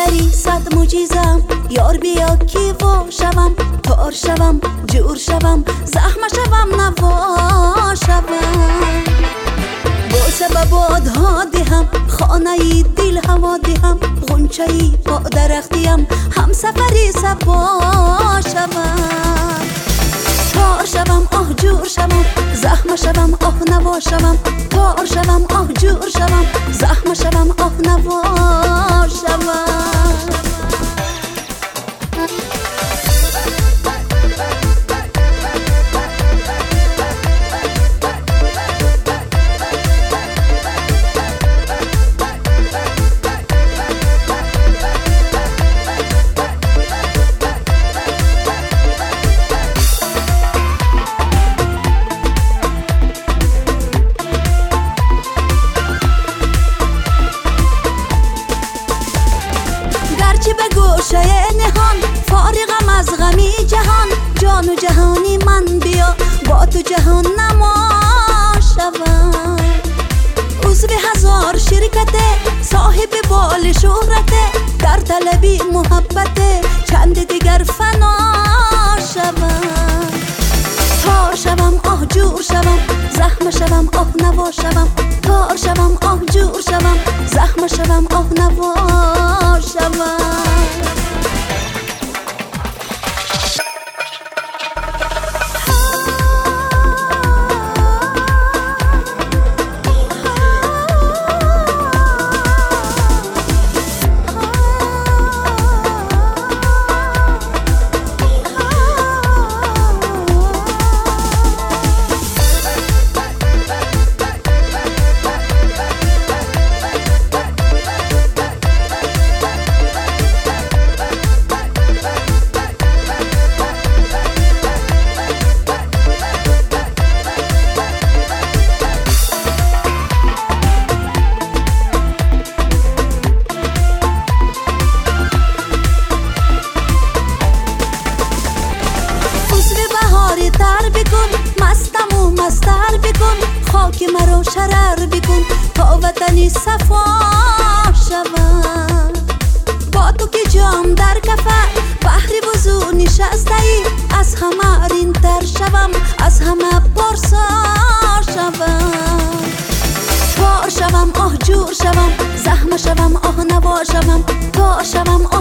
داری صد معجزم، یار بیا کی وا شوم، تار شوم جور شوم، زخم شوم نوا شوم. با سببات ها دهم، خانه دل هوا دهم، غنچه پا درختیم، هم سفری سبا شوم. تار شوم آه جور شوم، زخم شوم آه نوا شوم، تار شوم آه جور شوم، زخم شوم آه نوا شوم. گرچه به گوشه نهان فارغم از غمی جهان، جان و جهانی من بیا با تو جهان نما شوم. عضو هزار شرکته صاحب بال شهرته، در طلبی محبته چند دیگر فنا شوم. تار شوم آه جور شوم، زخم شوم آه نوا شوم، تار شوم آه جور شوم، زخم شوم آه نوا شوم. تر بکن مستم و مستر بکن، خاک مرا شرر بکن تا وطنی صفا شوم. با تو که جام در کفر بحر وضو نشسته ای، از همه رین تر شوم، از همه پارسا شوم. تار شوم آه جور شوم، زخم شوم آه نوا شوم، تار شوم